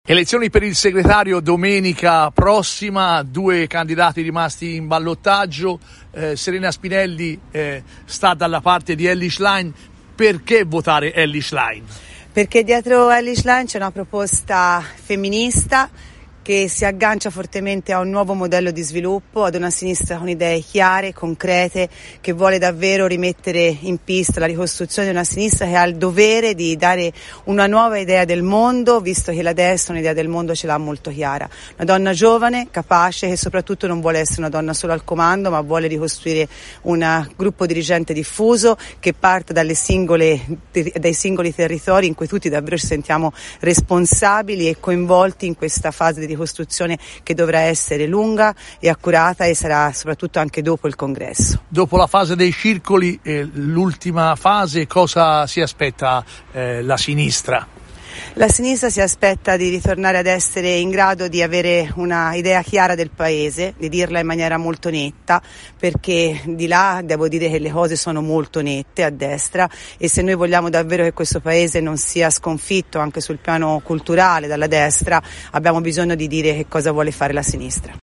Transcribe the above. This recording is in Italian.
Elezioni per il segretario domenica prossima, 2 candidati rimasti in ballottaggio. Serena Spinelli sta dalla parte di Elly Schlein. Perché votare Elly Schlein? Perché dietro Elly Schlein c'è una proposta femminista che si aggancia fortemente a un nuovo modello di sviluppo, ad una sinistra con idee chiare, concrete, che vuole davvero rimettere in pista la ricostruzione di una sinistra che ha il dovere di dare una nuova idea del mondo, visto che la destra un'idea del mondo ce l'ha molto chiara. Una donna giovane, capace, che soprattutto non vuole essere una donna solo al comando, ma vuole ricostruire un gruppo dirigente diffuso che parte dai singoli territori in cui tutti davvero ci sentiamo responsabili e coinvolti in questa fase di ricostruzione che dovrà essere lunga e accurata e sarà soprattutto anche dopo il congresso. Dopo la fase dei circoli, l'ultima fase, cosa si aspetta la sinistra? La sinistra si aspetta di ritornare ad essere in grado di avere una idea chiara del paese, di dirla in maniera molto netta, perché di là devo dire che le cose sono molto nette a destra e se noi vogliamo davvero che questo paese non sia sconfitto anche sul piano culturale dalla destra, abbiamo bisogno di dire che cosa vuole fare la sinistra.